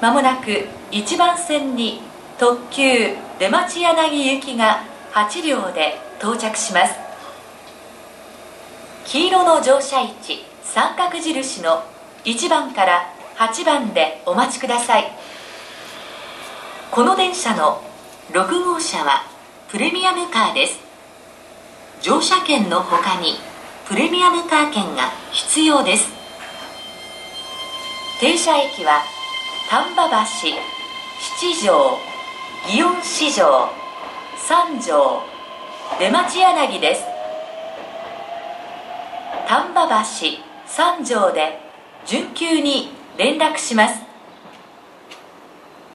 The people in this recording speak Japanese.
まもなく1番線に特急出町柳行きが8両で到着します。黄色の乗車位置三角印の1番から8番でお待ちください。この電車の6号車はプレミアムカーです。乗車券の他にプレミアムカー券が必要です。停車駅は丹波橋、七条、祇園四条、三条、出町柳です。丹波橋、三条で準急に連絡します。